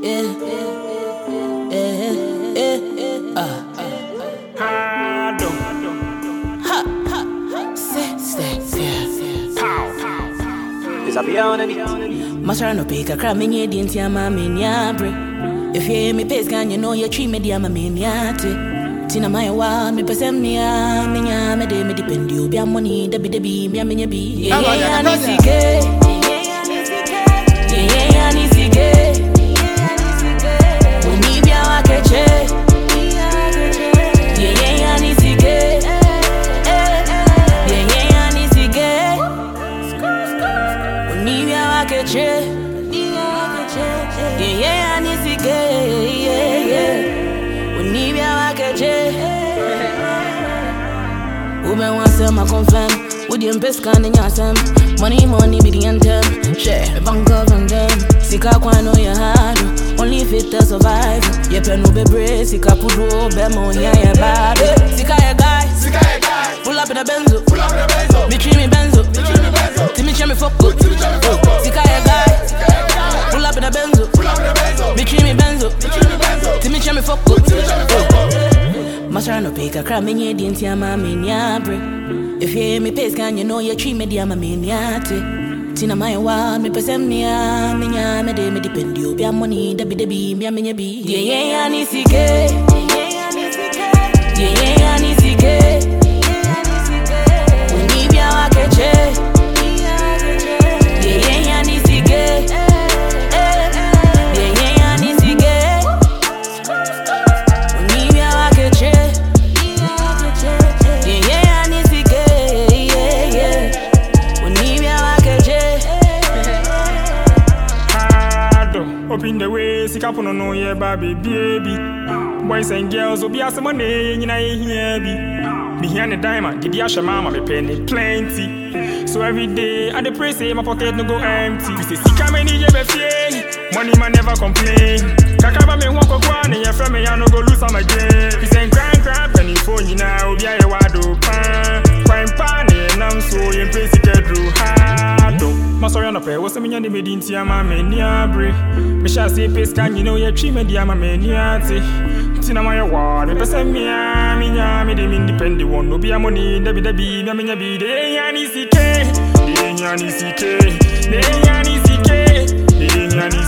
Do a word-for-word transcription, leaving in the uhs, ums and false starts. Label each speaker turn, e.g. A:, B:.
A: yeah, yeah, yeah, uh. Ha, ha, say, say, say,
B: Is a piano beat?
A: Masara no pick a crab, me nye dinti ama me nyabre. If you hear me pace, can you know you treat me di ama me nyate. Tina my wa, me pesem niya, me nya, me de me depend you. Be a money, debi debi, me a me nya bi. Yeah, yeah, ni sike. Yeah, yeah, ni sike. Uni bi a wakeche. Yeah, yeah, ni sike. Yeah, yeah, ni sike. Uni bi a wakeche. Yeah, yeah, ni sike. Yeah, yeah. Uni bi a wakeche. Ube wanse ma confirm. Udi mpeska ni nyasem. Money, money be the anthem. Share, bank of and them. Sika kwa no ya hard. Only fit to survive. Ye pen no be brave. Sika pudo be mo ya ya bad. Sika ya guy.
C: Sika ya guy.
A: Pull up in a benzo.
C: Pull up in a benzo.
A: Me treat me benzo.
C: Me treat me benzo.
A: Timmy check me fuck good.
C: Timmy check me fuck good.
A: Sika ya guy.
C: Sika ya guy.
A: Pull up in a benzo.
C: Pull up in a benzo.
A: Me treat me benzo.
C: Me treat me benzo.
A: Timmy check me fuck good.
C: Timmy check me fuck good.
A: Masara no pick a crab, me nye dinti ama me nyabre. If you hear me pace, can you know you treat me di ama me nyate. Tina my wa, me pesem niya, me nya, me de me depend you. Be a money, debi debi, me a me nya bi. Yeah, yeah, yeah, ni sike. Yeah, yeah, ni sike. Yeah, yeah, ni sike. Uni bi a wakeche. Yeah, yeah, yeah, ni sike. Yeah, yeah, yeah, ni sike. Uni bi a wakeche. Yeah, yeah, ni sike. Yeah, yeah. Uni bi a wakeche.
D: Open the way, sika pono no ye baby baby. Boys and girls, obi asemo na ye nyina ye here bi. Me here the diamond, did ya mama me penny plenty. So every day I dey pray say my pocket no go empty. We say sika me ni je be fie, money man never complain. Kakaba me won kokwa na ye frɛ me ya no go lose am again. We say grand grand penny phone nyina obi aye wado pan. Kwan pa ne nam so ye pray sika dru hard. My sorry on the pay, what's the meaning of the medinti ama me niabre? Me shall say pace can you know ye treat me di ama me niate. Tina my ward, me pese me a me nya me de me independent one. No be a money, debi debi, me me nya bi de yani sike, de yani sike, de yani sike, de yani